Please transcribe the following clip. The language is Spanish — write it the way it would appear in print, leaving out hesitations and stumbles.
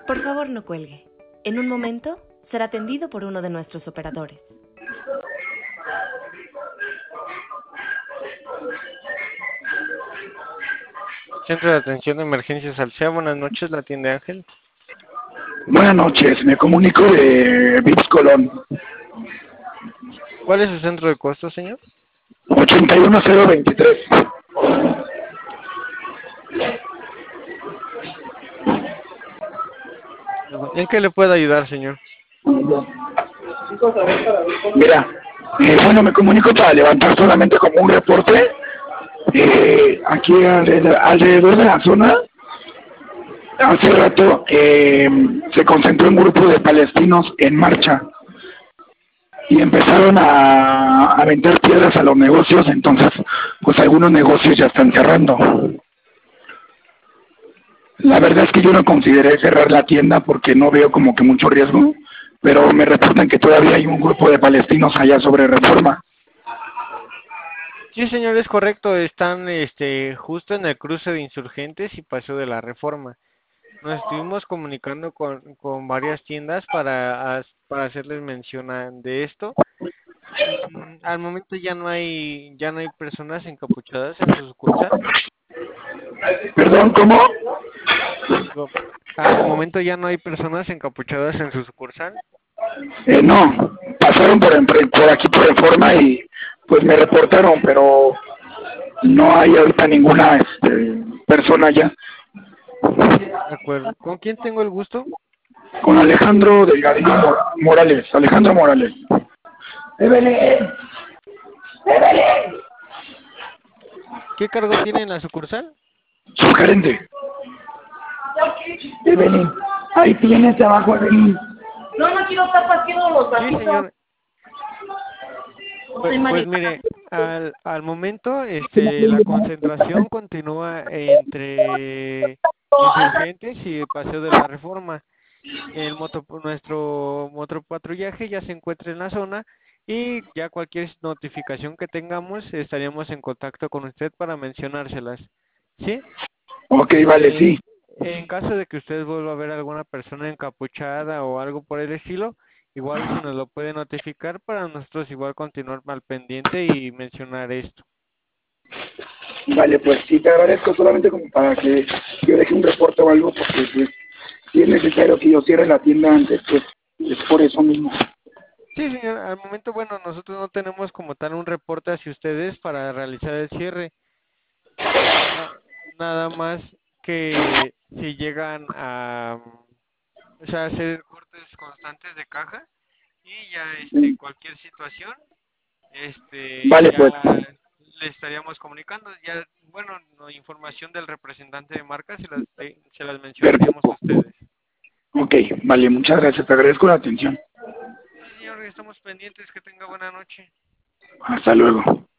Por favor, no cuelgue. En un momento será atendido por uno de nuestros operadores. Centro de Atención de Emergencias Alsea, buenas noches, la atiende Ángel. Buenas noches, me comunico de Vips Colón. ¿Cuál es su centro de costo, señor? 81023. ¿En qué le puedo ayudar, señor? Mira, bueno, me comunico para levantar solamente como un reporte. Aquí alrededor de la zona, hace rato se concentró un grupo de palestinos en marcha y empezaron a aventar piedras a los negocios, entonces pues algunos negocios ya están cerrando. La verdad es que yo no consideré cerrar la tienda porque no veo como que mucho riesgo, pero me reportan que todavía hay un grupo de palestinos allá sobre Reforma. Sí, señor, es correcto. Están justo en el cruce de Insurgentes y Paseo de la Reforma. Nos estuvimos comunicando con varias tiendas para hacerles mención de esto. Al momento ya no hay personas encapuchadas en su sucursal. Perdón, ¿cómo? Digo, al momento ya no hay personas encapuchadas en su sucursal. No, pasaron por aquí por Reforma y pues me reportaron, pero no hay ahorita ninguna persona allá. De acuerdo. ¿Con quién tengo el gusto? Con Alejandro Delgadillo Morales, Alejandro Morales. ¡Evelyn! ¡Evelyn! ¿Qué cargo tiene en la sucursal? Su gerente. Evelyn, ahí tienes abajo, Evelyn. No quiero estar partiendo los Sí, vasitos. señor. Soy Pues María. mire, al momento la concentración continúa entre Insurgentes y Paseo de la Reforma. Nuestro motopatrullaje ya se encuentra en la zona y ya cualquier notificación que tengamos estaríamos en contacto con usted para mencionárselas. ¿Sí? Ok, vale, sí. En caso de que usted vuelva a ver alguna persona encapuchada o algo por el estilo, igual si nos lo puede notificar para nosotros igual continuar al pendiente y mencionar esto. Vale, pues sí, te agradezco solamente como para que yo deje un reporte o algo, porque pues si es necesario que yo cierre la tienda antes, pues es por eso mismo. Sí, señor, al momento, bueno, nosotros no tenemos como tal un reporte hacia ustedes para realizar el cierre. Na- Nada más que si llegan o sea, hacer cortes constantes de caja y ya cualquier situación, Vale, pues, ya le estaríamos comunicando, ya, bueno, no, información del representante de marca se las mencionaríamos a perfecto. ustedes. Ok, vale, muchas gracias, te agradezco la atención. Sí, señor, estamos pendientes, que tenga buena noche. Hasta luego.